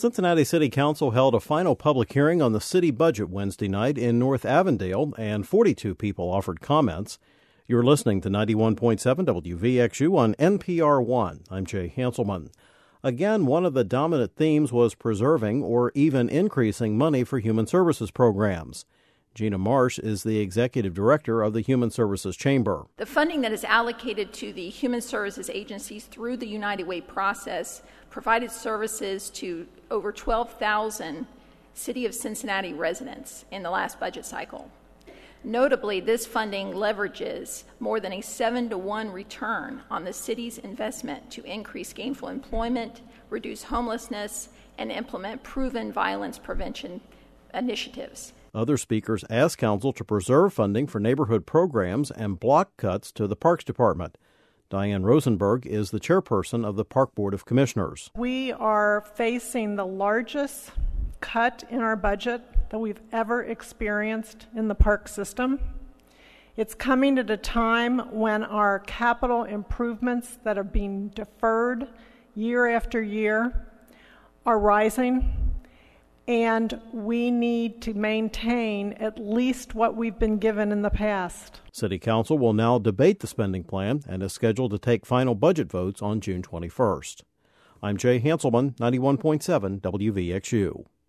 Cincinnati City Council held a final public hearing on the city budget Wednesday night in North Avondale, and 42 people offered comments. You're listening to 91.7 WVXU on NPR One. I'm Jay Hanselman. Again, one of the dominant themes was preserving or even increasing money for human services programs. Gina Marsh is the executive director of the Human Services Chamber. The funding that is allocated to the human services agencies through the United Way process provided services to over 12,000 City of Cincinnati residents in the last budget cycle. Notably, this funding leverages more than a 7-to-1 return on the city's investment to increase gainful employment, reduce homelessness, and implement proven violence prevention initiatives. Other speakers asked Council to preserve funding for neighborhood programs and block cuts to the Parks Department. Diane Rosenberg is the chairperson of the Park Board of Commissioners. We are facing the largest cut in our budget that we've ever experienced in the park system. It's coming at a time when our capital improvements that are being deferred year after year are rising. And we need to maintain at least what we've been given in the past. City Council will now debate the spending plan and is scheduled to take final budget votes on June 21st. I'm Jay Hanselman, 91.7 WVXU.